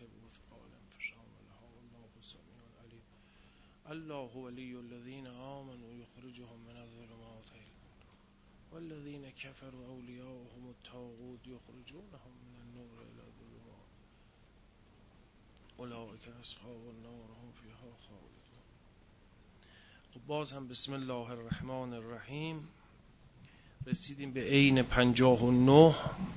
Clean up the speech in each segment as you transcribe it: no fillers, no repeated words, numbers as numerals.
مثقال فحملها والله سمیع علیم. الله ولی الذین آمنوا یخرجهم من الظلمات إلى النور والذین كفروا اولیاؤهم الطاغوت یخرجونهم من النور إلى الظلمات اولئک اصحاب النار هم فیها خالدون. باز هم بسم الله الرحمن الرحیم. رسیدیم به عین 59،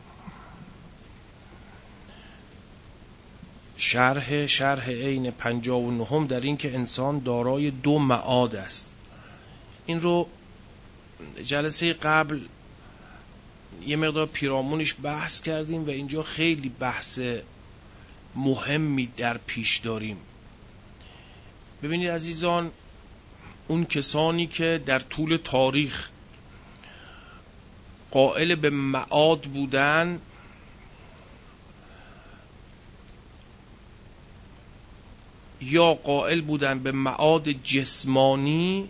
شرح عین 59 در این که انسان دارای دو معاد است. این رو جلسه قبل یه مقدار پیرامونش بحث کردیم و اینجا خیلی بحث مهمی در پیش داریم. ببینید عزیزان، اون کسانی که در طول تاریخ قائل به معاد بودن، یا قائل بودن به معاد جسمانی،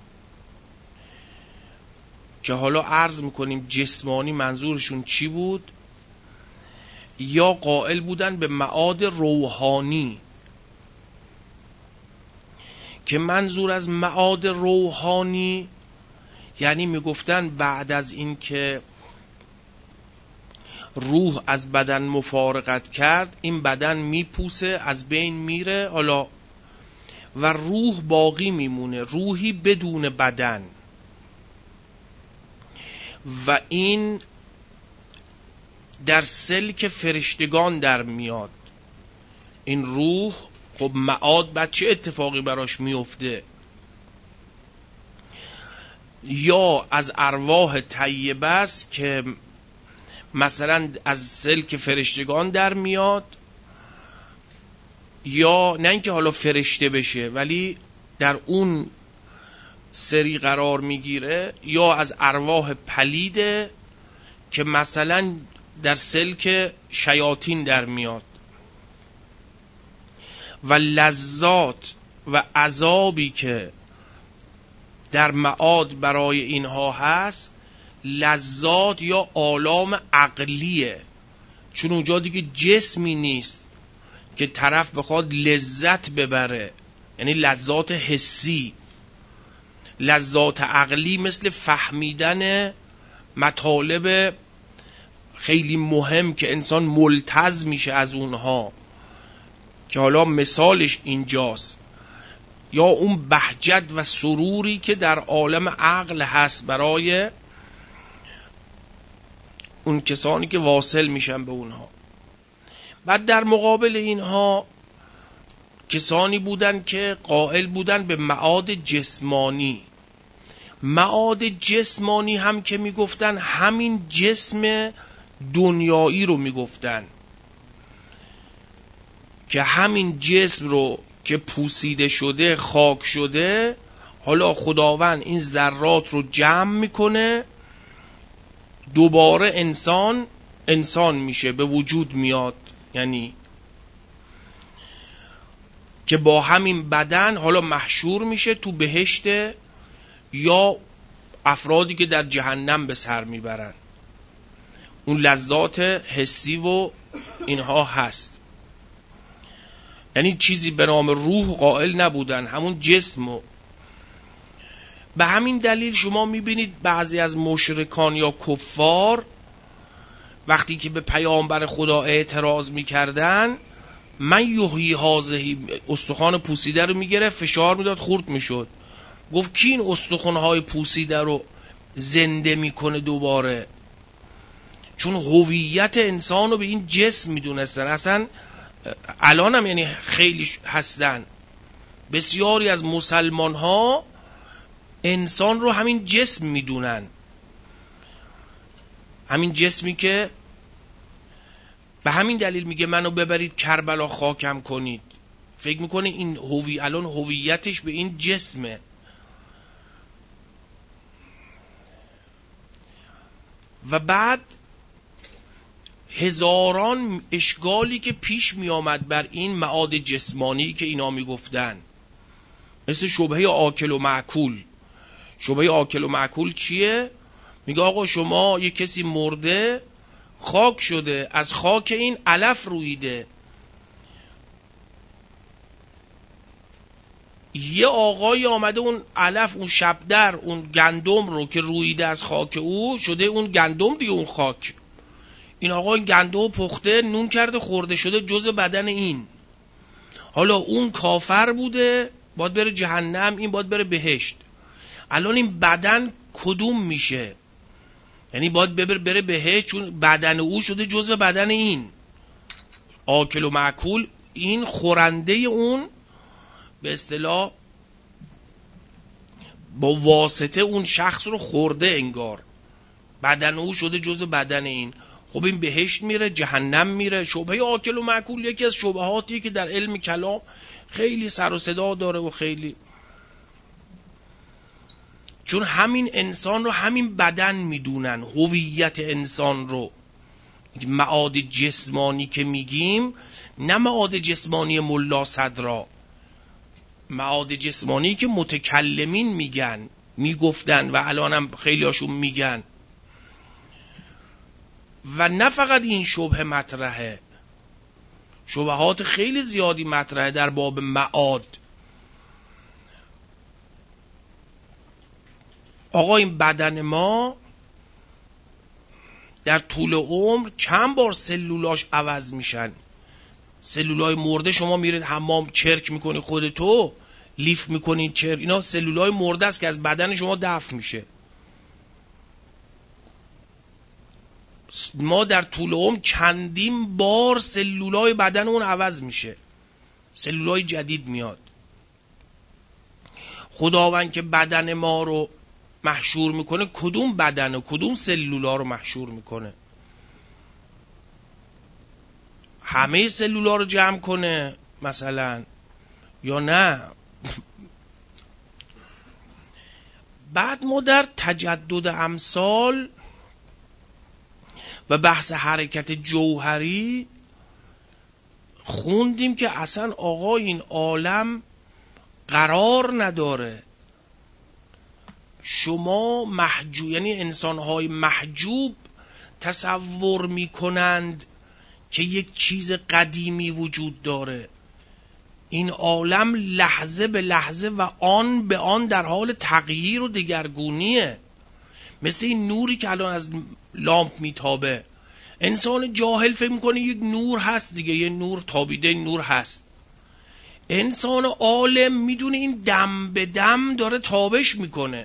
که حالا عرض میکنیم جسمانی منظورشون چی بود، یا قائل بودن به معاد روحانی، که منظور از معاد روحانی یعنی میگفتن بعد از این که روح از بدن مفارقت کرد، این بدن میپوسه، از بین میره، حالا و روح باقی میمونه، روحی بدون بدن، و این در سلک فرشتگان در میاد. این روح خب معاد بعد چه اتفاقی براش میفته؟ یا از ارواح طیبه است که مثلا از سلک فرشتگان در میاد، یا نه اینکه حالا فرشته بشه ولی در اون سری قرار میگیره، یا از ارواح پلیده که مثلا در سلک شیاطین در میاد. و لذات و عذابی که در معاد برای اینها هست، لذات یا آلام عقلیه، چون اونجا دیگه جسمی نیست که طرف بخواد لذت ببره، یعنی لذات حسی. لذات عقلی مثل فهمیدن مطالب خیلی مهم که انسان ملتز میشه از اونها، که حالا مثالش اینجاست، یا اون بهجت و سروری که در عالم عقل هست برای اون کسانی که واصل میشن به اونها. بعد در مقابل اینها کسانی بودن که قائل بودن به معاد جسمانی. معاد جسمانی هم که میگفتن همین جسم دنیایی رو میگفتن، که همین جسم رو که پوسیده شده، خاک شده، حالا خداوند این ذرات رو جمع میکنه، دوباره انسان میشه، به وجود میاد، یعنی که با همین بدن حالا محشور میشه تو بهشت، یا افرادی که در جهنم به سر میبرن. اون لذات حسی و اینها هست، یعنی چیزی به نام روح قائل نبودن، همون جسمو. به همین دلیل شما میبینید بعضی از مشرکان یا کفار وقتی که به پیامبر خدا اعتراض میکردن، من یحیی هذه، استخوان پوسیده رو میگرفت فشار میداد، خورد میشد. گفت کی این استخوان‌های پوسیده رو زنده میکنه دوباره؟ چون هویت انسان رو به این جسم میدونستن. اصلا الان هم یعنی خیلی هستن، بسیاری از مسلمان ها انسان رو همین جسم میدونن، همین جسمی که به همین دلیل میگه منو ببرید کربلا خاکم کنید. فکر میکنه این الان هویتش به این جسمه. و بعد هزاران اشکالی که پیش می آمد بر این معاد جسمانی که اینا می گفتن، مثل شبهه آکل و معکول. شبهه آکل و معکول چیه؟ میگه آقا شما یه کسی مرده، خاک شده، از خاک این علف رویده، یه آقای آمده اون علف، اون شبدر، اون گندم رو که رویده از خاک او شده اون گندم دیگه، اون خاک. این آقا این گندم پخته نون کرده خورده شده جزء بدن این. حالا اون کافر بوده باید بره جهنم، این باید بره بهشت. الان این بدن کدوم میشه؟ یعنی باید بره بهشت چون بدن او شده جزء بدن این. آکل و معکول، این خورنده اون به اصطلاح با واسطه اون شخص رو خورده، انگار بدن او شده جزء بدن این. خب این بهشت میره جهنم میره. شبهه آکل و معکول یکی از شبهاتی که در علم کلام خیلی سر و صدا داره و خیلی، چون همین انسان رو همین بدن میدونن، هویت انسان رو. معاد جسمانی که میگیم نه معاد جسمانی ملا صدرا، معاد جسمانی که متکلمین میگن، میگفتن و الانم خیلی هاشون میگن. و نه فقط این شبه مطرحه، شبهات خیلی زیادی مطرحه در باب معاد. آقا این بدن ما در طول عمر چند بار سلولاش عوض میشن. سلولای مرده شما میرید حمام چرک میکنی خودتو، لیف میکنی چرک، اینا سلولای مرده است که از بدن شما دفع میشه. ما در طول عمر چندین بار سلولای بدنمون عوض میشه، سلولای جدید میاد. خداوند که بدن ما رو محشور میکنه، کدوم بدن و کدوم سلولا رو محشور میکنه؟ همه سلولا رو جمع کنه مثلا یا نه؟ بعد ما در تجدد امثال و بحث حرکت جوهری خوندیم که اصلا آقا این عالم قرار نداره. شما محجوب، یعنی انسانهای محجوب تصور میکنند که یک چیز قدیمی وجود داره. این عالم لحظه به لحظه و آن به آن در حال تغییر و دگرگونیه. مثل این نوری که الان از لامپ میتابه، انسان جاهل فکر میکنه یک نور هست دیگه، یه نور تابیده، این نور هست. انسان عالم میدونه این دم به دم داره تابش میکنه،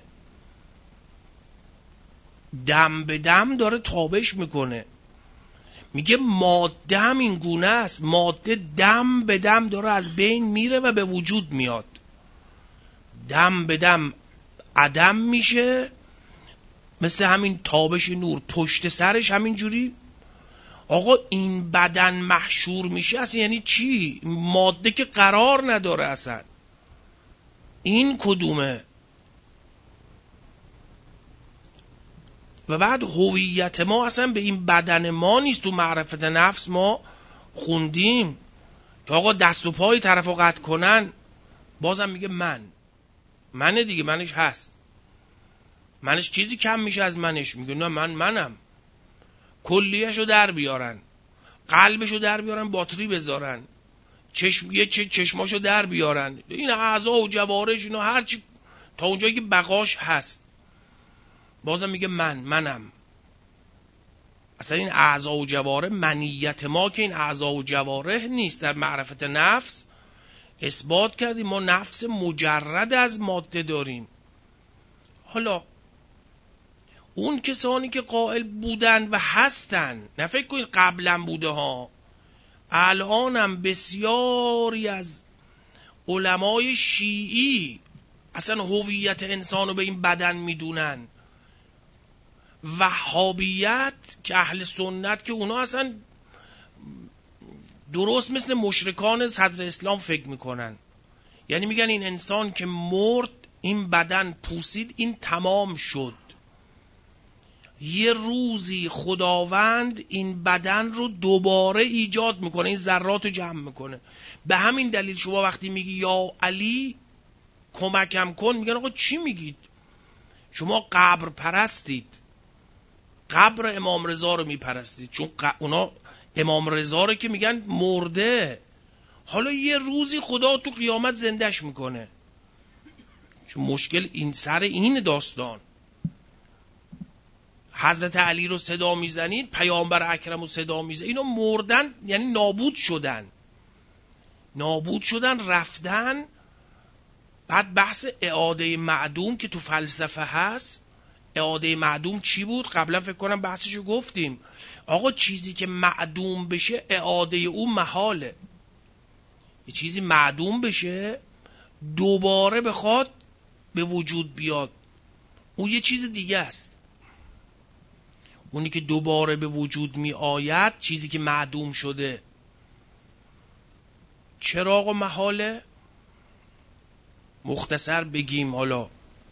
دم به دم داره تابش میکنه. میگه ماده هم این گونه است، ماده دم به دم داره از بین میره و به وجود میاد، دم به دم عدم میشه. مثل همین تابش نور پشت سرش همینجوری. آقا این بدن محشور میشه اصلا یعنی چی؟ ماده که قرار نداره اصلا. این کدومه؟ و بعد هویت ما اصلا به این بدن ما نیست. تو معرفت نفس ما خوندیم که آقا دست و پای طرف رو قطع کنن بازم میگه منه دیگه، منش هست، منش چیزی کم میشه از منش. میگه نه منم. کلیهشو در بیارن، قلبشو در بیارن، باتری بذارن، چشماشو در بیارن، این اعضا و جوارش اینا هرچی تا اونجایی که بقاش هست، بازم میگه منم. اصلا این اعضا و جواره منیت ما که این اعضا و جواره نیست. در معرفت نفس اثبات کردیم ما نفس مجرد از ماده داریم. حالا اون کسانی که قائل بودن و هستن، نه فکر کنید قبلا بوده ها، الانم بسیاری از علمای شیعی اصلا هویت انسان رو به این بدن میدونن. وهابیت که اهل سنت که اونا اصلا درست مثل مشرکان صدر اسلام فکر میکنن. یعنی میگن این انسان که مرد، این بدن پوسید، این تمام شد. یه روزی خداوند این بدن رو دوباره ایجاد میکنه، این ذرات رو جمع میکنه. به همین دلیل شما وقتی میگی یا علی کمکم کن، میگن آقا چی میگید؟ شما قبر پرستید، قبر امام رضا رو میپرستید، چون اونا امام رضا رو که میگن مرده. حالا یه روزی خدا تو قیامت زندش میکنه. چون مشکل این سر این داستان. حضرت علی رو صدا میزنید، پیامبر اکرم رو صدا میزنید، اینا مردن، یعنی نابود شدن رفتن. بعد بحث اعاده معدوم که تو فلسفه هست، اعاده معدوم چی بود؟ قبلا فکر کنم بحثشو گفتیم. آقا چیزی که معدوم بشه اعاده او محاله. یه چیزی معدوم بشه دوباره بخواد به وجود بیاد، اون یه چیز دیگه است. اونی که دوباره به وجود می آید چیزی که معدوم شده. چرا آقا محاله؟ مختصر بگیم حالا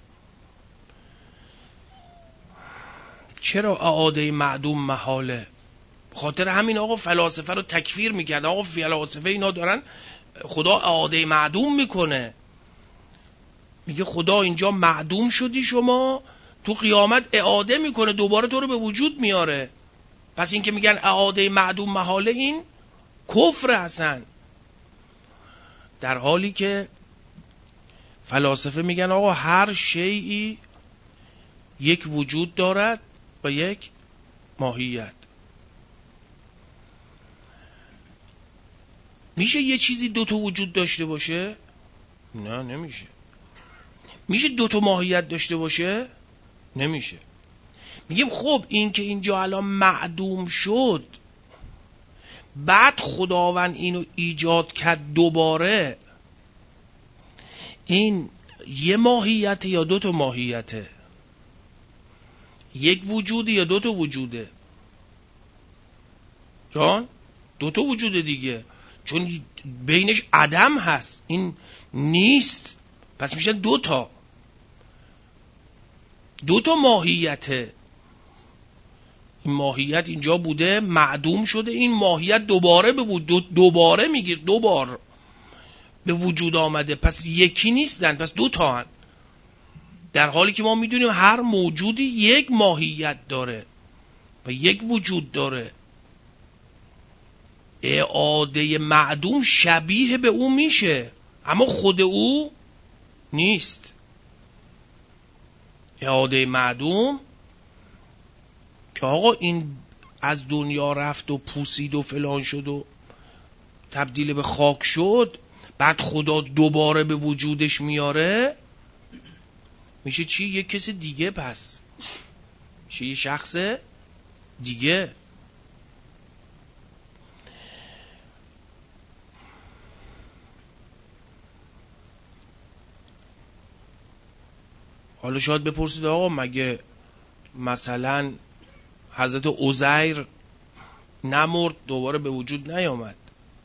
چرا اعاده معدوم محاله؟ خاطر همین آقا فلاسفه رو تکفیر میکرد. آقا فلاسفه اینا دارن خدا اعاده معدوم میکنه، میگه خدا اینجا معدوم شدی، شما تو قیامت اعاده میکنه، دوباره تو رو به وجود میاره. پس این که میگن اعاده معدوم محاله، این کفر هستن. در حالی که فلاسفه میگن آقا هر شیئی یک وجود دارد و یک ماهیت. میشه یه چیزی دوتا وجود داشته باشه؟ نه نمیشه. میشه دوتا ماهیت داشته باشه؟ نمیشه. میگیم خب این که اینجا الان معدوم شد، بعد خداوند اینو ایجاد کرد دوباره، این یه ماهیت یا دوتا ماهیته؟ یک وجودی یا دوتا وجوده؟ جان دوتا وجوده دیگه، چون بینش عدم هست، این نیست، پس میشه دوتا ماهیته. این ماهیت اینجا بوده معدوم شده، این ماهیت دوباره به وجود، دوباره میگیر دوبار به وجود آمده، پس یکی نیستن، پس دوتا هن. در حالی که ما میدونیم هر موجودی یک ماهیت داره و یک وجود داره. اعاده معدوم شبیه به او میشه اما خود او نیست. اعاده معدوم که آقا این از دنیا رفت و پوسید و فلان شد و تبدیل به خاک شد، بعد خدا دوباره به وجودش میاره، میشه چی؟ یک کس دیگه، پس میشه یه شخص دیگه. حالا شاید بپرسید آقا مگه مثلا حضرت عزیر نمرد دوباره به وجود نیامد؟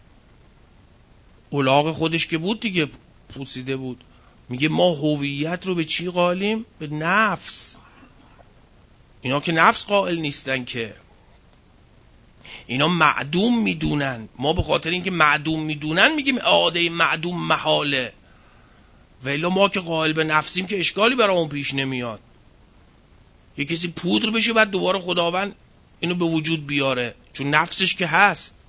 الاغ خودش که بود دیگه، پوسیده بود. میگه ما هویت رو به چی قائلیم؟ به نفس. اینا که نفس قائل نیستن، که اینا معدوم میدونن. ما به خاطر اینکه معدوم میدونن میگیم اعاده معدوم محاله، ولی ما که قائل به نفسیم که اشکالی برامون پیش نمیاد. یه کسی پودر بشه بعد دوباره خداوند اینو به وجود بیاره، چون نفسش که هست.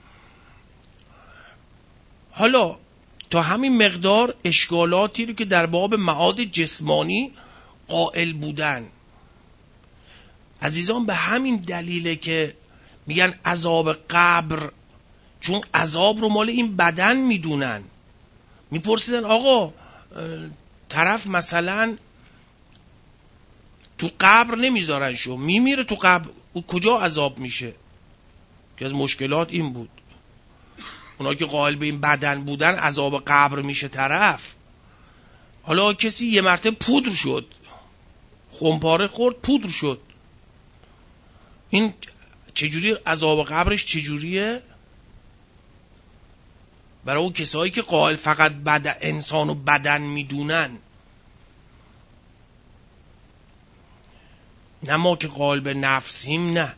حالا تا همین مقدار اشکالاتی رو که در باب معاد جسمانی قائل بودن. عزیزان به همین دلیله که میگن عذاب قبر، چون عذاب رو مال این بدن میدونن. میپرسیدن آقا طرف مثلا تو قبر نمیذارن شو، میمیره تو قبر، کجا عذاب میشه؟ که از مشکلات این بود. اونا که قائل به این بدن بودن عذاب قبر میشه طرف. حالا کسی یه مرتبه پودر شد، خمپاره خورد پودر شد، این چجوری عذاب قبرش چجوریه؟ برای اون کسایی که قائل فقط انسان و بدن میدونن، نه ما که قائل به نفسیم. نه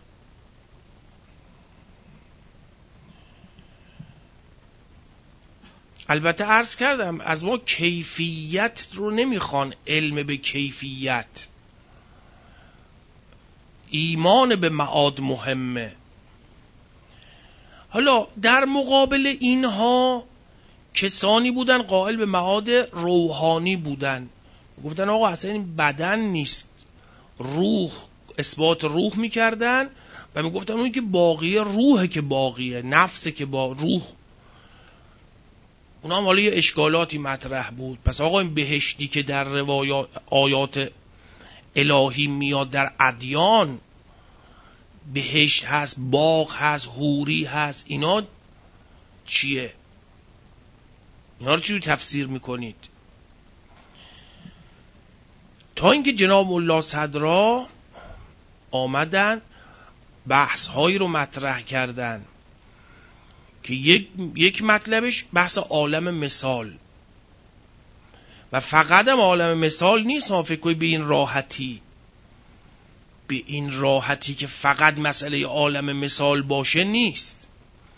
البته عرض کردم از ما کیفیت رو نمیخوان، علم به کیفیت، ایمان به معاد مهمه. حالا در مقابل اینها کسانی بودن قائل به معاد روحانی بودن، گفتن آقا اصلا این بدن نیست، روح، اثبات روح میکردن و میگفتن اون که باقیه روحه که باقیه، نفسه که با روح. اونا هم حالا یه اشکالاتی مطرح بود. پس آقا این بهشتی که در روایات آیات الهی میاد در ادیان، بهشت هست، باغ هست، حوری هست، اینا چیه؟ اینا رو چجوری تفسیر میکنید؟ تا اینکه جناب ملا صدرا آمدن بحث هایی رو مطرح کردن که یک مطلبش بحث عالم مثال، و فقط هم عالم مثال نیست. ما فکر کنید به این راحتی که فقط مسئله عالم مثال باشه نیست.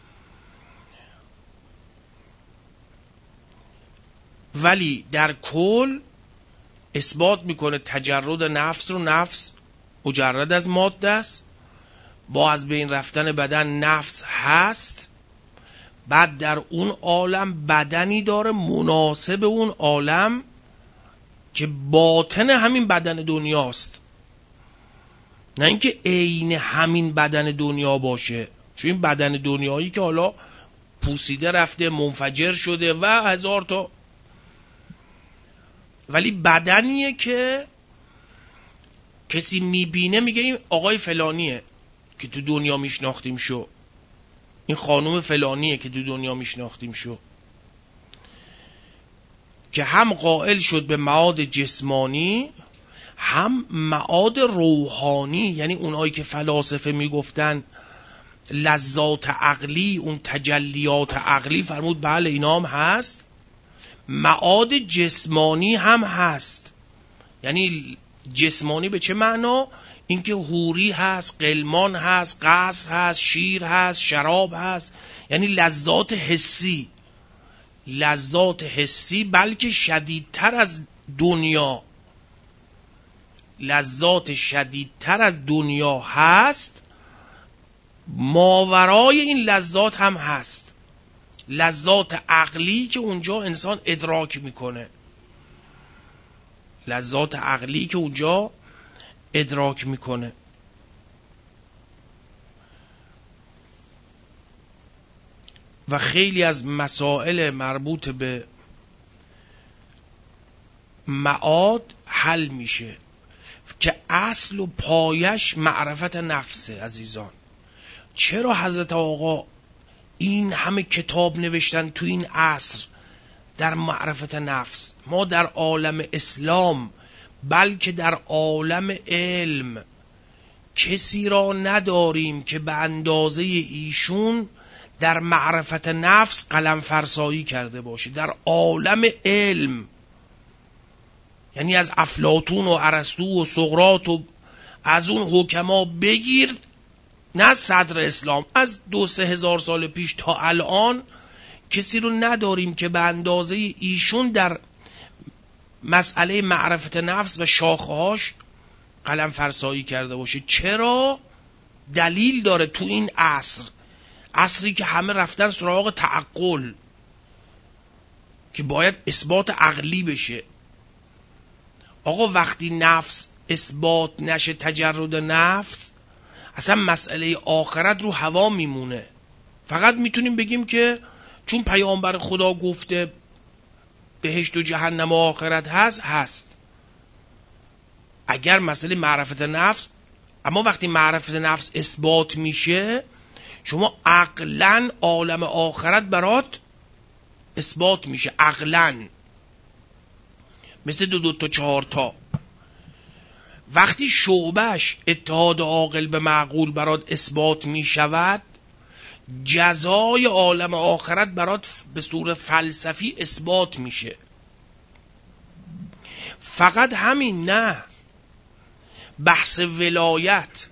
ولی در کل اثبات میکنه تجرد نفس رو، نفس مجرد از ماده است، با از بین رفتن بدن نفس هست، بعد در اون عالم بدنی داره مناسب اون عالم که باطن همین بدن دنیاست، نه اینکه عین همین بدن دنیا باشه. چون این بدن دنیایی که حالا پوسیده رفته، منفجر شده و هزار تا، ولی بدنیه که کسی میبینه میگه این آقای فلانیه که تو دنیا میشناختیم شو، این خانوم فلانیه که تو دنیا میشناختیم شو، که هم قائل شد به معاد جسمانی هم معاد روحانی. یعنی اونایی که فلاسفه میگفتن لذات عقلی، اون تجلیات عقلی، فرمود بله اینا هم هست، معاد جسمانی هم هست. یعنی جسمانی به چه معنا؟ اینکه حوری هست، قلمان هست، قصر هست، شیر هست، شراب هست، یعنی لذات حسی، لذات حسی، بلکه شدیدتر از دنیا، لذات شدیدتر از دنیا هست. ماورای این لذات هم هست لذات عقلی که اونجا انسان ادراک میکنه، لذات عقلی که اونجا ادراک میکنه. و خیلی از مسائل مربوط به معاد حل میشه که اصل و پایش معرفت نفسه. عزیزان، چرا حضرت آقا این همه کتاب نوشتن تو این عصر در معرفت نفس؟ ما در عالم اسلام بلکه در عالم علم کسی را نداریم که به اندازه ایشون در معرفت نفس قلم فرسایی کرده باشه در عالم علم. یعنی از افلاطون و ارسطو و سقراط و از اون حکما بگیر، نه صدر اسلام، از 2-3 هزار سال پیش تا الان کسی رو نداریم که به اندازه ایشون در مسئله معرفت نفس و شاخه‌هاش قلم فرسایی کرده باشه. چرا؟ دلیل داره. تو این عصری که همه رفتن سراغ تعقل که باید اثبات عقلی بشه. آقا وقتی نفس اثبات نشه، تجرد نفس، اصلا مسئله آخرت رو هوا میمونه. فقط میتونیم بگیم که چون پیامبر خدا گفته بهشت و جهنم و آخرت هست. اگر مسئله معرفت نفس، اما وقتی معرفت نفس اثبات میشه، شما عقلاً عالم آخرت برات اثبات میشه. عقلاً مثل 2 تا 4 تا. وقتی شعبش اتحاد عاقل به معقول برات اثبات میشود، جزای عالم آخرت برات به صورت فلسفی اثبات میشه. فقط همین نه، بحث ولایت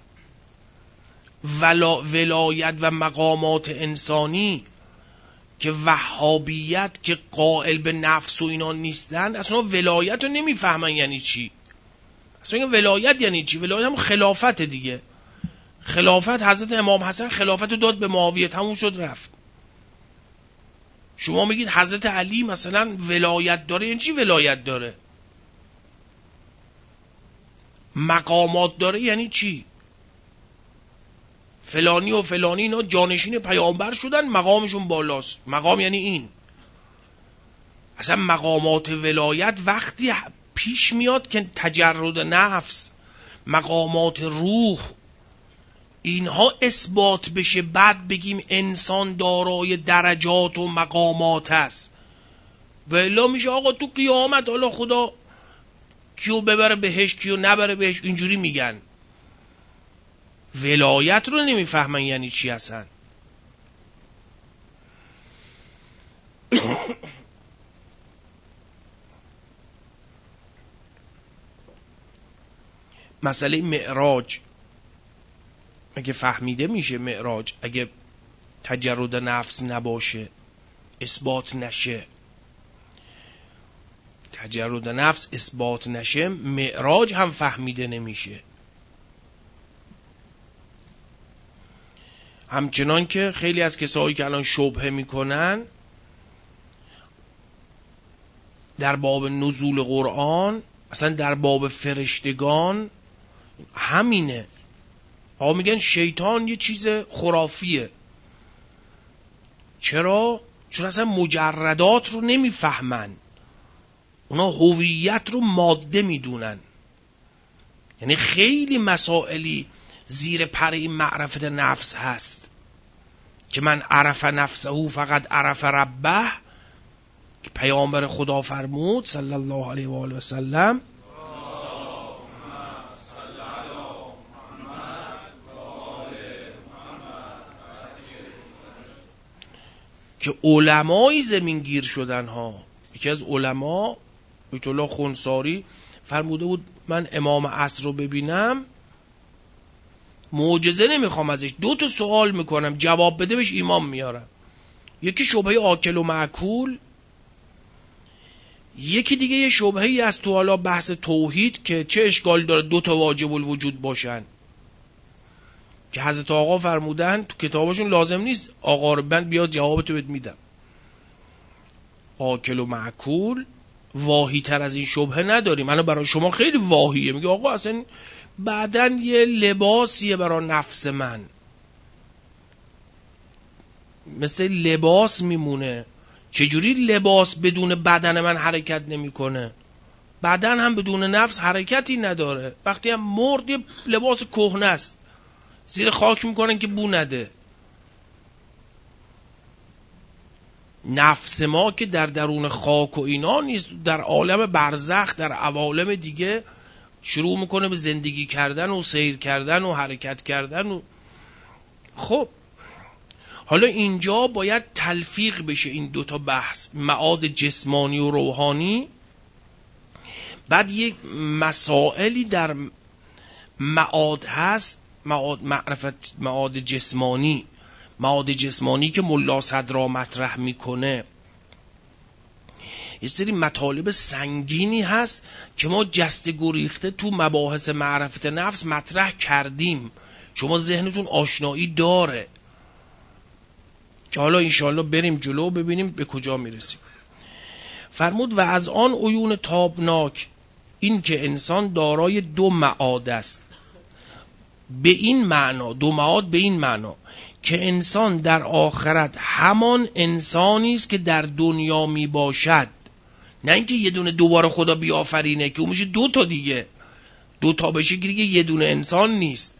و مقامات انسانی که وهابیت که قائل به نفس و اینا نیستن، اصلا ولایت رو نمیفهمن. یعنی چی؟ اصلا میگن ولایت یعنی چی؟ ولایت هم خلافت دیگه. خلافت حضرت امام حسن خلافت رو داد به معاویه، تموم شد رفت. شما میگید حضرت علی مثلا ولایت داره، یعنی چی ولایت داره؟ مقامات داره یعنی چی؟ فلانی و فلانی اینا جانشین پیامبر شدن، مقامشون بالاست. مقام یعنی این. اصلا مقامات ولایت وقتی پیش میاد که تجرد نفس، مقامات روح، اینها اثبات بشه، بعد بگیم انسان دارای درجات و مقامات است. و الا میشه آقا تو قیامت حالا خدا کیو ببره بهش کیو نبره بهش، اینجوری میگن. ولایت رو نمیفهمن یعنی چی اصلا. مسئله معراج اگه فهمیده میشه، معراج اگه تجرد نفس نباشه، اثبات نشه، تجرد نفس اثبات نشه، معراج هم فهمیده نمیشه. همچنان که خیلی از کسایی که الان شبهه میکنن در باب نزول قرآن، اصلا در باب فرشتگان همینه. آقا میگن شیطان یه چیز خرافیه. چرا؟ چون اصلا مجردات رو نمیفهمن. اونا هویت رو ماده میدونن. یعنی خیلی مسائلی زیر پر این معرفت نفس هست که من عرف نفسه فقط عرف ربه، که پیامبر خدا فرمود صلی الله علیه و آله و سلم که علمای زمین گیر شدن ها. یکی از علما بیت الله خنساری فرموده بود من امام عصر رو ببینم معجزه نمیخوام ازش، 2 سوال میکنم جواب بده بهش ایمان میارم. یکی شبهه آکل و معکول، یکی دیگه یه شبهه‌ای از تو حالا بحث توحید که چه اشکال داره 2 واجب الوجود باشن، که حضرت آقا فرمودن تو کتابشون لازم نیست آقا رو بند بیاد جوابتو بهت میدم. آکل و معکول واهی تر از این شبهه نداریم. منو برای شما خیلی واهیه، میگه آقا اصلا بعدن یه لباسیه برای نفس من، مثل لباس میمونه. چجوری لباس بدون بدن من حرکت نمیکنه؟ بدن هم بدون نفس حرکتی نداره. وقتی هم مرد یه لباس کهنه است، زیر خاک میکنن که بو نده. نفس ما که در درون خاک و اینا نیست، در عالم برزخ، در عوالم دیگه شروع میکنه به زندگی کردن و سیر کردن و حرکت کردن و خب حالا اینجا باید تلفیق بشه این 2 بحث، معاد جسمانی و روحانی. بعد یک مسائلی در معاد هست، معرفت معاد جسمانی، معاد جسمانی که ملا صدرا مطرح میکنه. یه سری مطالب سنگینی هست که ما جسته گریخته تو مباحث معرفت نفس مطرح کردیم، شما ذهنتون آشنایی داره که حالا انشاءالله بریم جلو ببینیم به کجا میرسیم. فرمود و از آن عیون تابناک این که انسان دارای 2 معاد است. به این معنا 2 معاد، به این معنا که انسان در آخرت همان انسانی است که در دنیا می باشد، نه اینکه یه دونه دوباره خدا بیافرینه که اون میشه 2 تا دیگه، 2 تا بشه که دیگه یه دونه انسان نیست.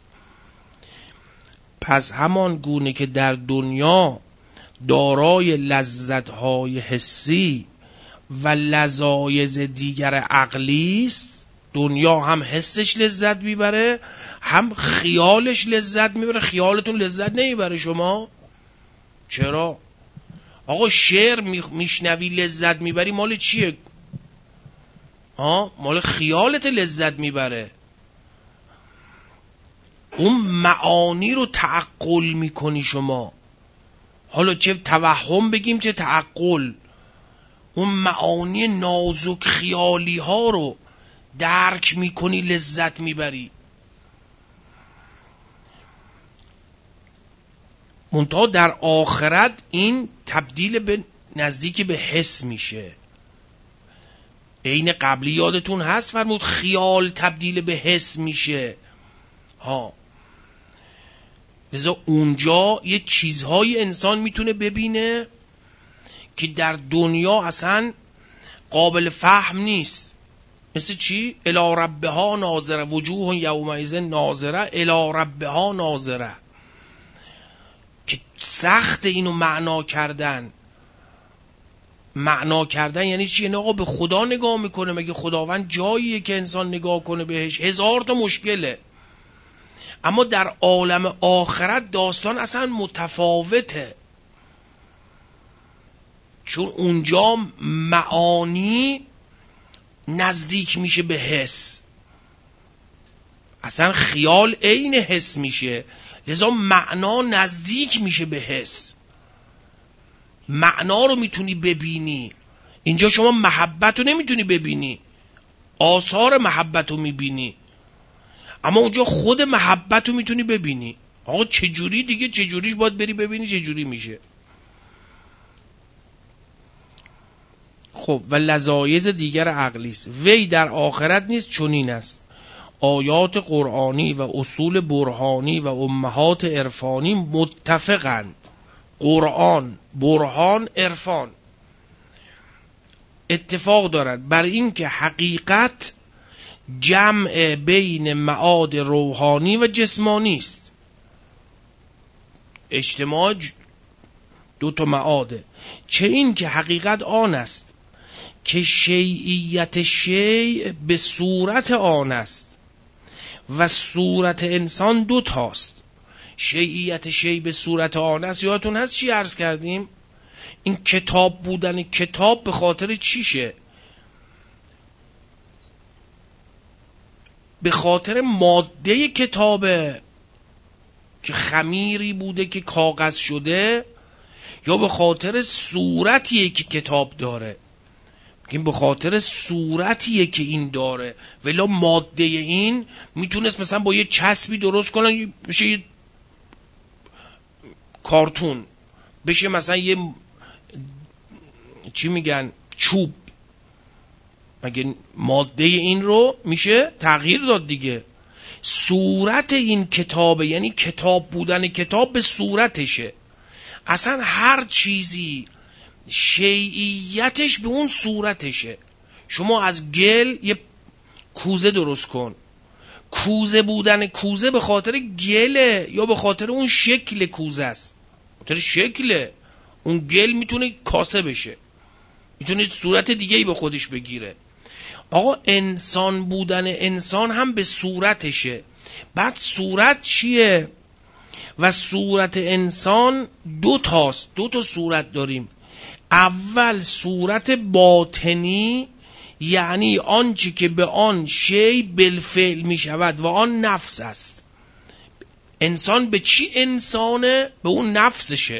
پس همان گونه که در دنیا دارای لذت‌های حسی و لذایز دیگر عقلی است، دنیا هم حسش لذت میبره هم خیالش لذت میبره. خیالتون لذت نمیبره شما؟ چرا؟ آقا شعر میشنوی لذت میبری، مال چیه؟ مال خیالت لذت میبره. اون معانی رو تعقل میکنی شما، حالا چه توهم بگیم چه تعقل، اون معانی نازک خیالی ها رو درک میکنی لذت میبری. منتها در آخرت این تبدیل به نزدیک به حس میشه. عین قبلی یادتون هست فرمود خیال تبدیل به حس میشه ها. لذا اونجا یه چیزهای انسان میتونه ببینه که در دنیا اصلا قابل فهم نیست. مثل چی؟ الی ربها ناظره، وجوه یومئذ ناظره الی ربها ناظره، که سخت اینو معنا کردن. معنا کردن یعنی چی؟ یعنی آقا به خدا نگاه میکنه، مگه خداوند جاییه که انسان نگاه کنه بهش؟ هزار تا مشکله. اما در عالم آخرت داستان اصلا متفاوته، چون اونجا معانی نزدیک میشه به حس، اصلا خیال عین حس میشه، لذا معنا نزدیک میشه به حس، معنا رو میتونی ببینی. اینجا شما محبت رو نمیتونی ببینی، آثار محبت رو میبینی، اما اونجا خود محبت رو میتونی ببینی. آقا چجوری دیگه؟ چجوریش باید بری ببینی چجوری میشه. خب و لذایذ دیگر عقلی است. وی در آخرت نیست چنین است. آیات قرآنی و اصول برهانی و امهات عرفانی متفقند. قرآن، برهان، عرفان اتفاق دارد بر این که حقیقت جمع بین معاد روحانی و جسمانی است. اجتماع دو تا معاده. چه این که حقیقت آن است که شیعیت شیء به صورت آن است و صورت انسان دو تاست. شیعیت شیء به صورت آن است، یادتون هست چی عرض کردیم؟ این کتاب بودن کتاب به خاطر چیشه؟ به خاطر ماده کتابه که خمیری بوده که کاغذ شده، یا به خاطر صورتیه که کتاب داره؟ بگیم به خاطر صورتیه که این داره، ولی ماده این میتونست مثلا با یه چسبی درست کنن بشه یه کارتون، بشه مثلا یه چی میگن چوب، مگه ماده این رو میشه تغییر داد دیگه. صورت این کتابه، یعنی کتاب بودن کتاب به صورتشه. اصلا هر چیزی شیعیتش به اون صورتشه. شما از گل یه کوزه درست کن، کوزه بودن کوزه به خاطر گله یا به خاطر اون شکل کوزه است؟ به خاطر شکله. اون گل میتونه کاسه بشه، میتونه صورت دیگه‌ای به خودش بگیره. آقا انسان بودن انسان هم به صورتشه. بعد صورت چیه؟ و صورت انسان دو تاست، دو تا صورت داریم. اول صورت باطنی، یعنی آنچه که به آن شی بالفعل می شود و آن نفس است. انسان به چی انسانه؟ به اون نفسشه.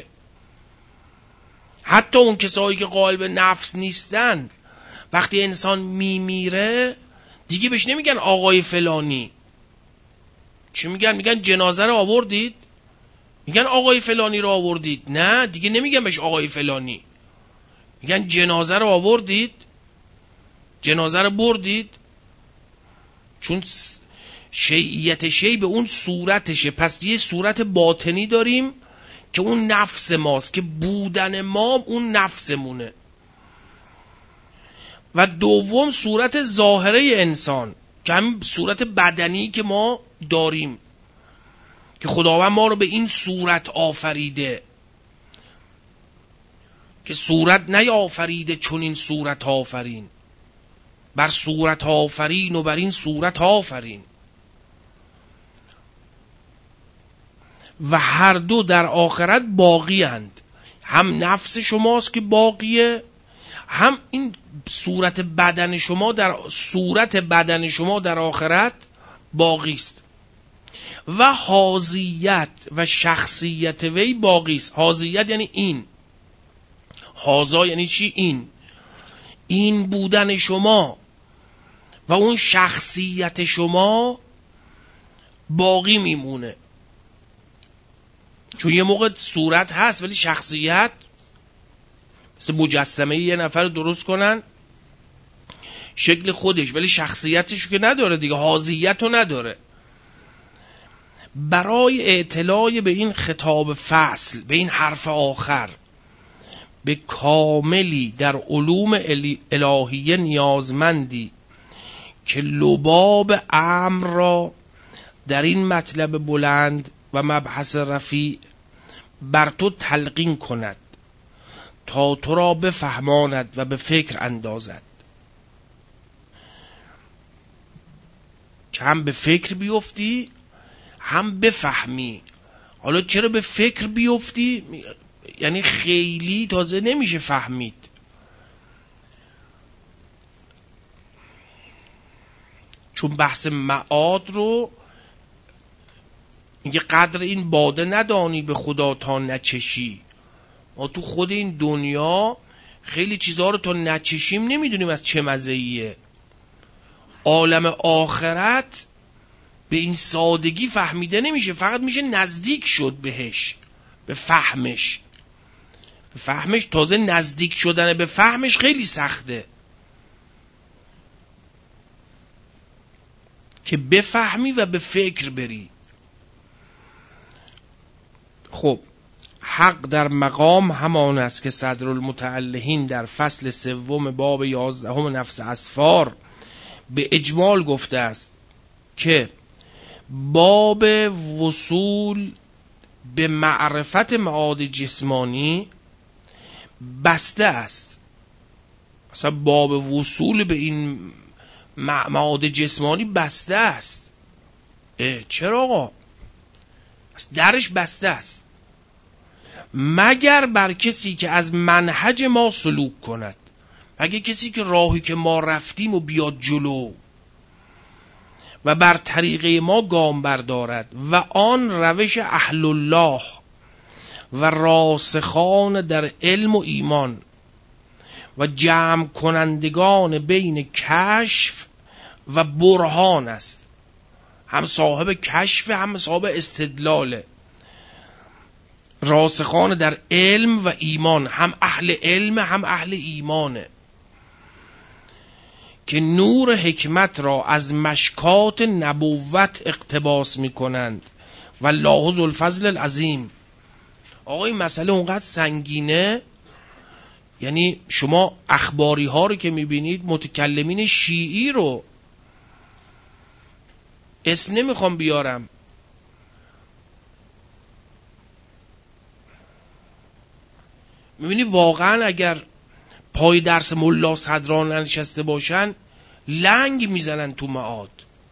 حتی اون کسایی که قائل به نفس نیستن، وقتی انسان میمیره دیگه بهش نمیگن آقای فلانی. چی میگن؟ میگن جنازه رو آوردید؟ میگن آقای فلانی رو آوردید؟ نه دیگه نمیگن بهش آقای فلانی، میگن جنازه رو آوردید، جنازه رو بردید. چون شیعیت شیء به اون صورتشه. پس یه صورت باطنی داریم که اون نفس ماست، که بودن ما اون نفسمونه. و دوم صورت ظاهره انسان که همین صورت بدنی که ما داریم، که خداوند ما رو به این صورت آفریده، که صورت نیافریده چون این صورت آفرین، بر صورت آفرین و بر این صورت آفرین. و هر دو در آخرت باقی اند. هم نفس شماست که باقیه، هم این صورت بدن شما در آخرت باقی است. و حاضیت و شخصیت وی باقی است. حاضیت یعنی این، حاضا یعنی چی؟ این بودن شما و اون شخصیت شما باقی میمونه. چون یه موقع صورت هست ولی شخصیت، مثل مجسمه یه نفر رو درست کنن، شکل خودش، ولی شخصیتش که نداره دیگه، حاضیت رو نداره. برای اطلاع به این خطاب فصل، به این حرف آخر، به کاملی در علوم الهیه نیازمندی که لباب امر را در این مطلب بلند و مبحث رفیع بر تو تلقین کند تا تو را بفهماند و به فکر اندازد، که هم به فکر بیفتی هم بفهمی. حالا چرا به فکر بیفتی؟ یعنی خیلی تازه نمیشه فهمید. چون بحث معاد رو میگه قدر این باده ندانی به خدا تا نچشی. ما تو خود این دنیا خیلی چیزها رو تا نچشیم نمیدونیم از چه مزه‌ایه. عالم آخرت به این سادگی فهمیده نمیشه، فقط میشه نزدیک شد بهش، به فهمش. به فهمش تازه نزدیک شدن به فهمش خیلی سخته که بفهمی و به فکر بری. خب حق در مقام همان است که صدرالمتعلهین در فصل 3 باب 11 نفس اسفار به اجمال گفته است که باب وصول به معرفت معاد جسمانی بسته است. مثلا باب وصول به این معاد جسمانی بسته است. چرا آقا؟ درش بسته است، مگر بر کسی که از منهج ما سلوک کند، مگر کسی که راهی که ما رفتیم و بیاد جلو و بر طریقه ما گام بردارد و آن روش اهل الله و راسخان در علم و ایمان و جمع کنندگان بین کشف و برهان است. هم صاحب کشف هم صاحب استدلاله. راسخان در علم و ایمان، هم اهل علم هم اهل ایمانه، که نور حکمت را از مشکات نبوت اقتباس می کنند و الله ذو الفضل العظیم. آقا این مسئله اونقدر سنگینه، یعنی شما اخباری ها رو که می بینید، متکلمین شیعی رو اسم نمیخوام بیارم، میبینی واقعا اگر پای درس ملا صدران ننشسته باشن لنگ میزنن تو معاد.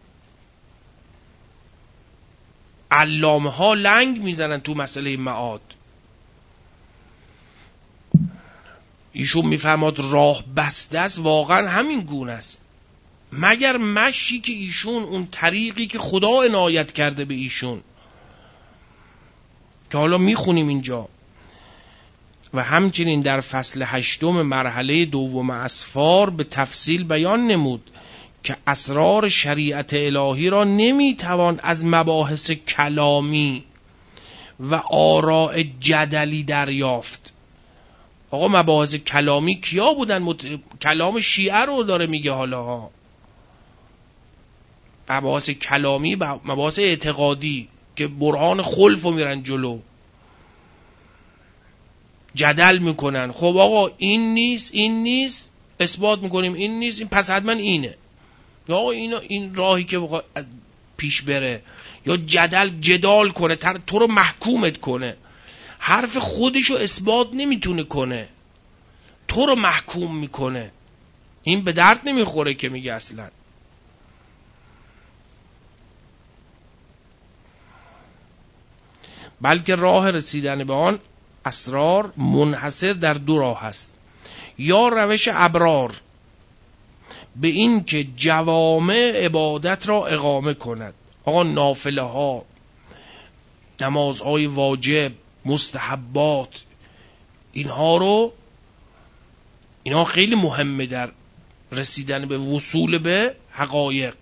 علامه ها لنگ میزنن تو مسئله معاد. ایشون میفرماد راه بسته است، واقعا همین گونه است، مگر مشی که ایشون، اون طریقی که خدا عنایت کرده به ایشون، که حالا میخونیم اینجا. و همچنین در فصل 8 مرحله 2 اسفار به تفصیل بیان نمود که اسرار شریعت الهی را نمیتوان از مباحث کلامی و آراء جدلی دریافت. آقا مباحث کلامی کیا بودن؟ کلام شیعه رو داره میگه. حالا ها مباحث کلامی، مباحث اعتقادی که برهان خلف رو میرن جلو، جدل میکنن. خب آقا این نیست، این نیست، اثبات میکنیم این نیست، این پس حتما اینه. یا آقا این راهی که پیش بره، یا جدال کنه، تو رو محکومت کنه، حرف خودشو اثبات نمیتونه کنه، تو رو محکوم میکنه. این به درد نمیخوره که میگه اصلا. بلکه راه رسیدن به آن اسرار منحصر در 2 راه است: یا روش ابرار به این که جوامع عبادت را اقامه کند. آقا نافله ها، نمازهای واجب، مستحبات، اینها خیلی مهمه در رسیدن به وصول به حقایق.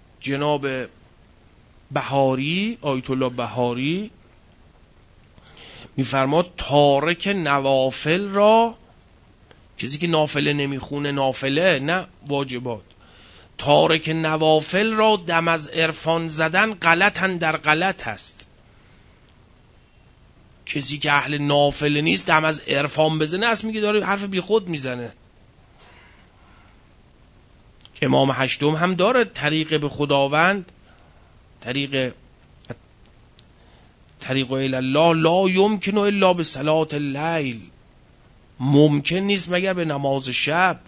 جناب بهاری، آیت الله بهاری میفرماد تارک نوافل را، کسی که نافله نمیخونه نافله نه واجبات، تارک نوافل را دم از عرفان زدن غلطن در غلط هست. کسی که اهل نافله نیست دم از عرفان بزنه اصلا میگه داره حرف بی خود میزنه. که امام هشتم هم داره طریق به خداوند، طریق الی الله لا یمکن الا به صلات اللیل، ممکن نیست مگر به نماز شب.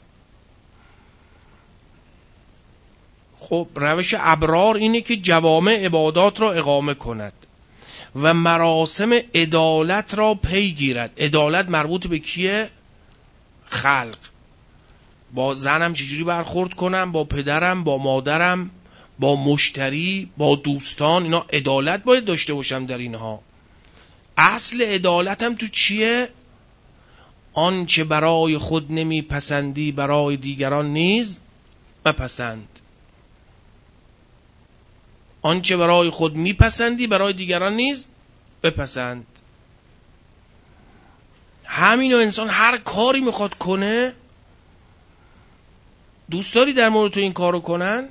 خب روش ابرار اینه که جوامع عبادات را اقامه کند و مراسم عدالت را پی گیرد. عدالت مربوط به کیه؟ خلق. با زنم چجوری برخورد کنم، با پدرم، با مادرم، با مشتری، با دوستان، اینا عدالت باید داشته باشم در اینها. اصل عدالتم تو چیه؟ آنچه برای خود نمی پسندی برای دیگران نیز مپسند. آنچه برای خود می پسندی برای دیگران نیز بپسند. همینو انسان هر کاری میخواد کنه، دوست داری در مورد تو این کارو کنن؟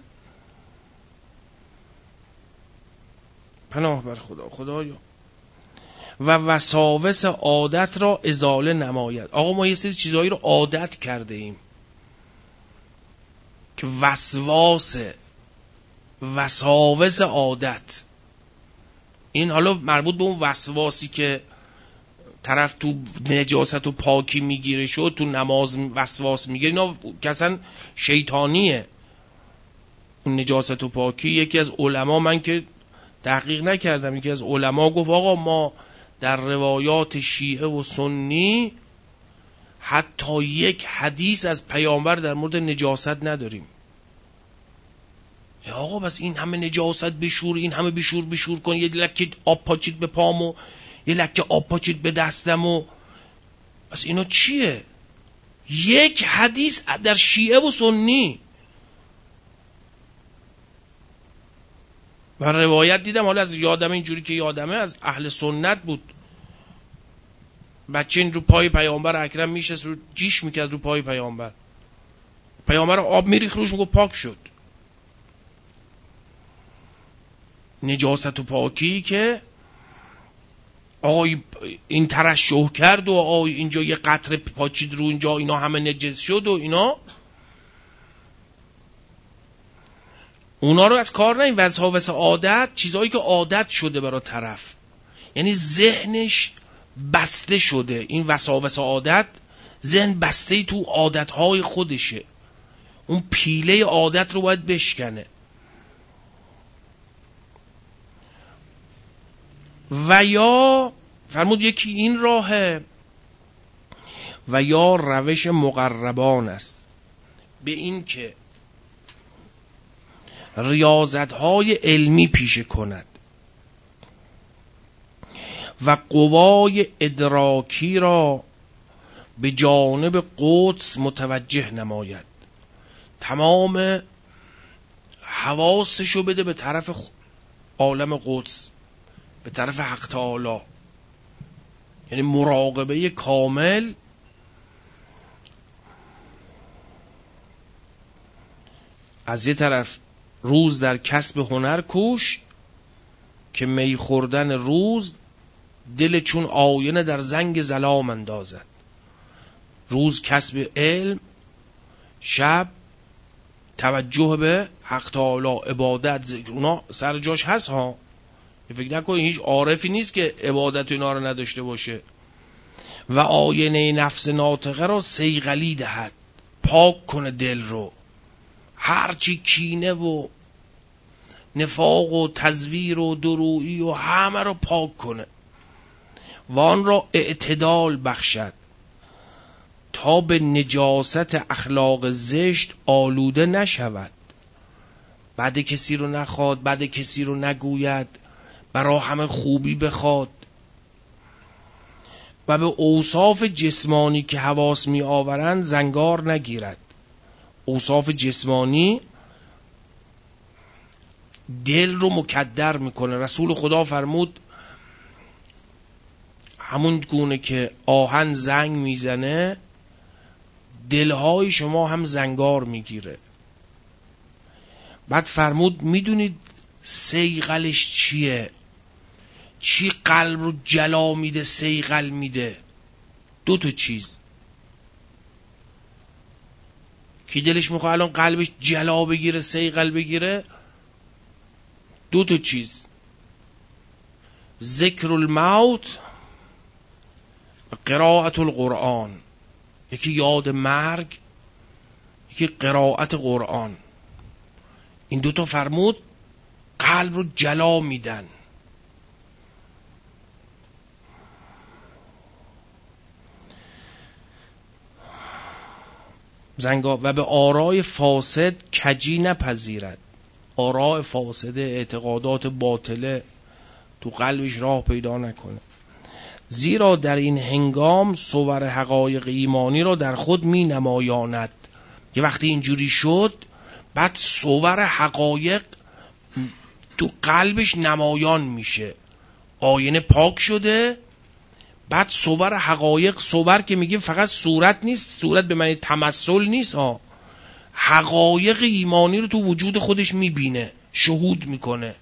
پناه بر خدایا. و وساوس عادت را ازاله نماید. آقا ما یه سری چیزایی رو عادت کرده ایم که وساوس عادت، این حالا مربوط به اون وسواسی که طرف تو نجاست و پاکی میگیره شد، تو نماز وسواس میگیره، اینا کسان شیطانیه. اون نجاست و پاکی، یکی از علما، من که تحقیق نکردم، یکی از علما گفت آقا ما در روایات شیعه و سنی حتی یک حدیث از پیامبر در مورد نجاست نداریم. یا آقا بس این همه نجاست بشور، این همه بشور کن، یه لکه آب پاچید به پامو، یه لکه آب پاچید به دستمو، بس اینا چیه؟ یک حدیث در شیعه و سنی. و روایت دیدم، حالا از یادم اینجوری که یادمه، از اهل سنت بود، بچه این رو پای پیامبر اکرم میشست، رو جیش میکرد رو پای پیامبر آب میریخ روش، میگه پاک شد. نجاست و پاکی که آقا این ترشح کرد و آقا اینجا یه قطره پاچید رو اینجا، اینا همه نجس شد و اینا، اونا رو از کار نیم. وساوس عادت، چیزهایی که عادت شده برای طرف، یعنی ذهنش بسته شده. این وساوس عادت، ذهن بسته تو عادتهای خودشه، اون پیله عادت رو باید بشکنه. و یا فرمود یکی این راهه، و یا روش مقربان است، به این که ریاضت‌های علمی پیشه کند و قوای ادراکی را به جانب قدس متوجه نماید. تمام حواسشو بده به طرف عالم قدس، به طرف حق تعالی، یعنی مراقبه کامل. از یه طرف روز در کسب هنر کوش که می خوردن روز دل چون آینه در زنگ ظلام اندازد. روز کسب علم، شب توجه به حق تعالی، عبادت، ذکر، اونا سر جاش هست ها. فکر نکنید هیچ عارفی نیست که عبادت اینا رو نداشته باشه. و آینه نفس ناطقه را صیقلی دهد، پاک کنه دل رو، هرچی کینه و نفاق و تزویر و درویی و همه رو پاک کنه و آن را اعتدال بخشد تا به نجاست اخلاق زشت آلوده نشود. بد کسی رو نخواد، بد کسی رو نگوید، برای همه خوبی بخواد و به اوصاف جسمانی که حواس می آورند زنگار نگیرد. اوصاف جسمانی دل رو مکدر میکنه. رسول خدا فرمود همون گونه که آهن زنگ میزنه دلهای شما هم زنگار میگیره. بعد فرمود میدونید صیقلش چیه؟ چی قلب رو جلا میده صیقل میده؟ 2 چیز. کی دلش میخواد الان قلبش جلا بگیره صیقل بگیره؟ 2 چیز، ذکر الموت و قرائت القرآن. یکی یاد مرگ، یکی قرائت قرآن. این 2 فرمود قلب رو جلا میدن. و به آراء فاسد کجی نپذیرد. آراء فاسده، اعتقادات باطله تو قلبش راه پیدا نکنه. زیرا در این هنگام صور حقایق ایمانی را در خود می نمایاند. یه وقتی اینجوری شد بعد صور حقایق تو قلبش نمایان میشه. آینه پاک شده، بعد صور حقایق، صور که میگیم فقط صورت نیست، صورت به معنی تمثل نیست ها، حقایق ایمانی رو تو وجود خودش میبینه، شهود میکنه.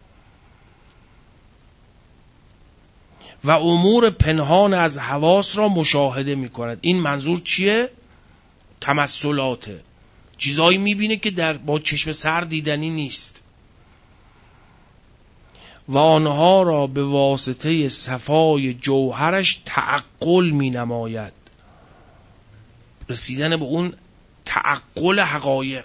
و امور پنهان از حواس را مشاهده میکند. این منظور چیه؟ تمثلاته، چیزایی میبینه که با چشم سر دیدنی نیست. و آنها را به واسطه صفای جوهرش تعقل می نماید. رسیدن به اون تعقل حقایق.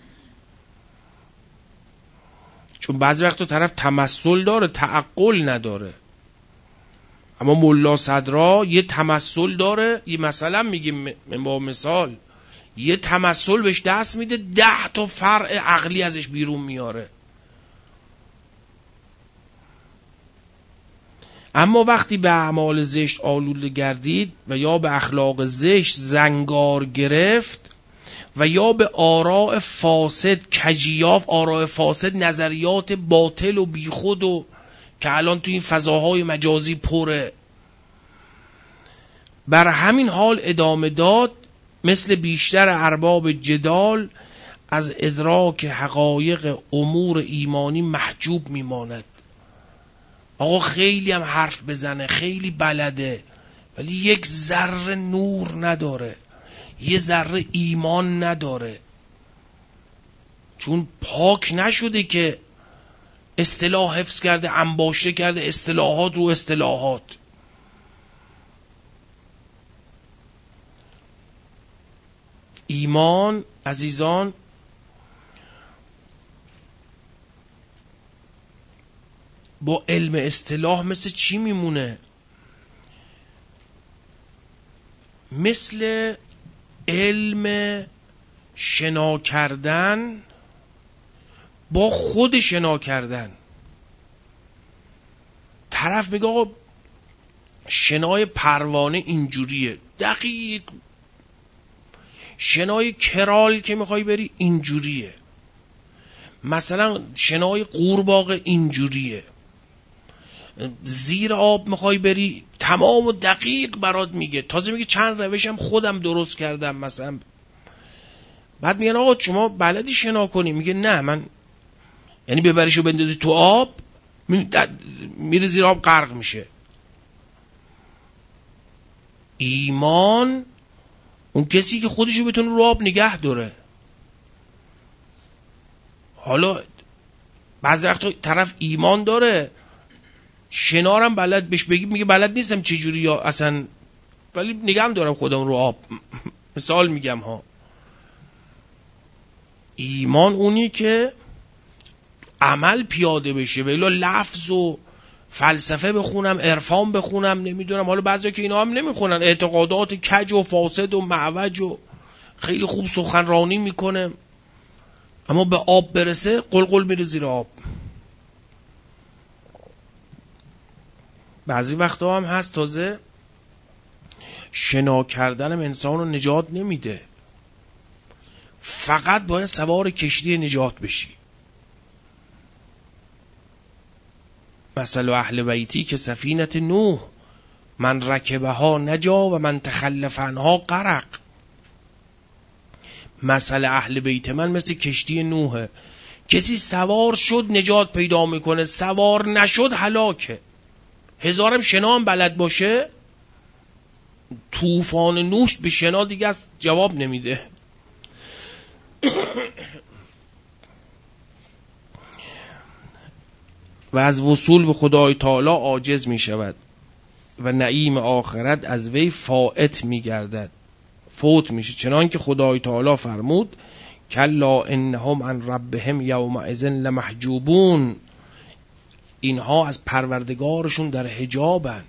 چون بعضی وقت طرف تمثل داره تعقل نداره. اما ملا صدرا یه تمثل داره، یه مثلا میگیم با مثال یه تمثل بهش دست میده 10 فرع عقلی ازش بیرون میاره. اما وقتی به اعمال زشت آلوده گردید و یا به اخلاق زشت زنگار گرفت و یا به آراء فاسد کجیاف، آراء فاسد نظریات باطل و بیخود و که الان تو این فضاهای مجازی پره، بر همین حال ادامه داد، مثل بیشتر ارباب جدال از ادراک حقایق امور ایمانی محجوب میماند. آقا خیلی هم حرف بزنه، خیلی بلده، ولی یک ذره نور نداره، یه ذره ایمان نداره، چون پاک نشده که اصطلاح حفظ کرده، انباشته کرده اصطلاحات رو اصطلاحات. ایمان عزیزان با علم اصطلاح مثل چی میمونه؟ مثل علم شنا کردن با خود شنا کردن. طرف میگه آقا شنای پروانه اینجوریه، دقیق. شنای کرال که میخوای بری اینجوریه، مثلا شنای قورباغه اینجوریه، زیر آب میخوای بری تمام و دقیق برات میگه. تازه میگه چند روشم خودم درست کردم مثلا. بعد میگن آقا شما بلدی شنا کنی؟ میگه نه، من یعنی ببریشو بندازی تو آب میره زیر آب غرق میشه. ایمان اون کسی که خودشو بتونه رو آب نگه داره. حالا بعضی وقتا طرف ایمان داره، شنارم بلد، بهش بگی میگه بلد نیستم چجوری یا اصلا، ولی نگم دارم خودم رو آب. مثال میگم ها. ایمان اونی که عمل پیاده بشه، ولی لفظ و فلسفه بخونم، عرفان بخونم، نمیدونم. حالا بعضیا که اینا هم نمیخونن، اعتقادات کج و فاسد و معوج و خیلی خوب سخنرانی میکنه، اما به آب برسه قلقل میره زیر آب. بعضی وقتا هم هست تازه شنا کردنم انسان رو نجات نمیده، فقط باید سوار کشتی نجات بشی. مثل اهل بیتی که سفینه نوح، من رکبها نجا و من تخلف عنها غرق. مثل اهل بیت من مثل کشتی نوحه، کسی سوار شد نجات پیدا میکنه، سوار نشد هلاکه. هزارم شنا هم بلد باشه، طوفان نوح به شنا دیگه جواب نمیده. و از وصول به خدای تعالی عاجز می شود و نعیم آخرت از وی فائت می گردد، فوت میشه. چنان که خدای تعالی فرمود کلا انهم عن ربهم یومئذ لمحجوبون، اینها از پروردگارشون در حجابن.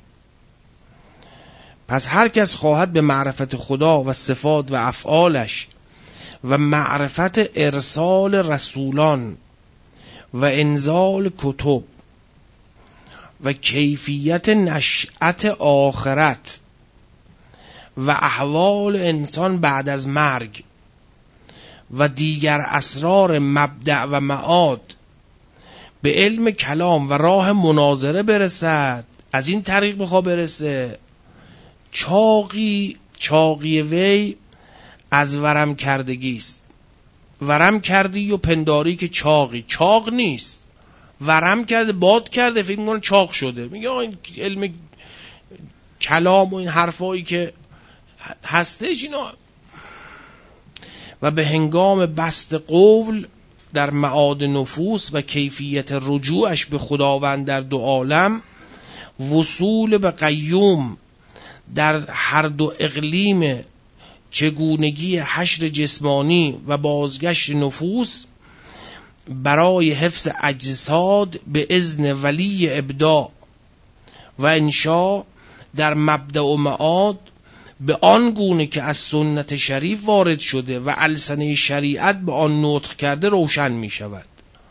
پس هر کس خواهد به معرفت خدا و صفات و افعالش و معرفت ارسال رسولان و انزال کتب و کیفیت نشأت آخرت و احوال انسان بعد از مرگ و دیگر اسرار مبدأ و معاد به علم کلام و راه مناظره برسد، از این طریق بخواه برسه، چاقی وی از ورم کردگیست. ورم کردی و پنداری که چاق نیست، ورم کرده باد کرده فکر میکنه چاق شده. میگه این علم کلام و این حرفایی که هستش اینا. و به هنگام بست قول در معاد نفوس و کیفیت رجوعش به خداوند در دو عالم، وصول به قیوم در هر دو اقلیم، چگونگی حشر جسمانی و بازگشت نفوس برای حفظ اجساد به اذن ولی ابداع و انشاء در مبدأ و معاد به آن گونه که از سنت شریف وارد شده و السنه شریعت به آن نطق کرده روشن می شود.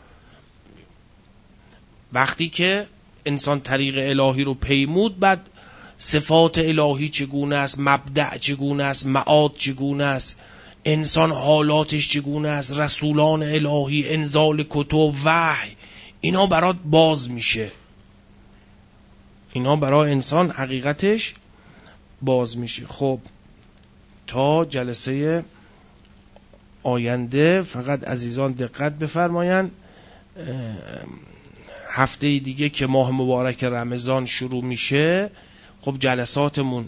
وقتی که انسان طریق الهی رو پیمود، بعد صفات الهی چگونه است، مبدأ چگونه است، معاد چگونه است، انسان حالاتش چگونه است، رسولان الهی، انزال کتب، وحی، اینا برات باز میشه، اینا برای انسان حقیقتش باز میشه. خب تا جلسه آینده فقط عزیزان دقت بفرمایند، هفته دیگه که ماه مبارک رمضان شروع میشه، خب جلساتمون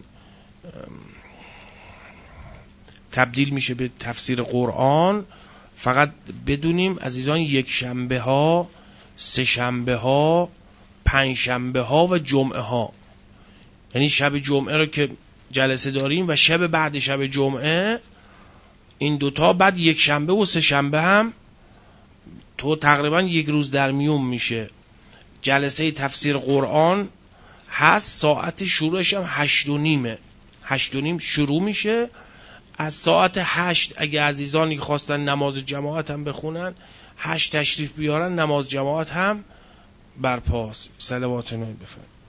تبدیل میشه به تفسیر قرآن. فقط بدونیم عزیزان یک شنبه ها، سه شنبه ها، پنج شنبه ها و جمعه ها، یعنی شب جمعه رو که جلسه داریم و شب بعد شب جمعه، این دوتا، بعد یک شنبه و سه شنبه هم تو تقریبا یک روز در میون میشه. جلسه تفسیر قرآن هست، ساعت شروعش هم 8:30 8:30 شروع میشه. از ساعت 8 اگه عزیزانی خواستن نماز جماعت هم بخونن، 8 تشریف بیارن، نماز جماعت هم برپاست. صلوات نبی بفرمایید.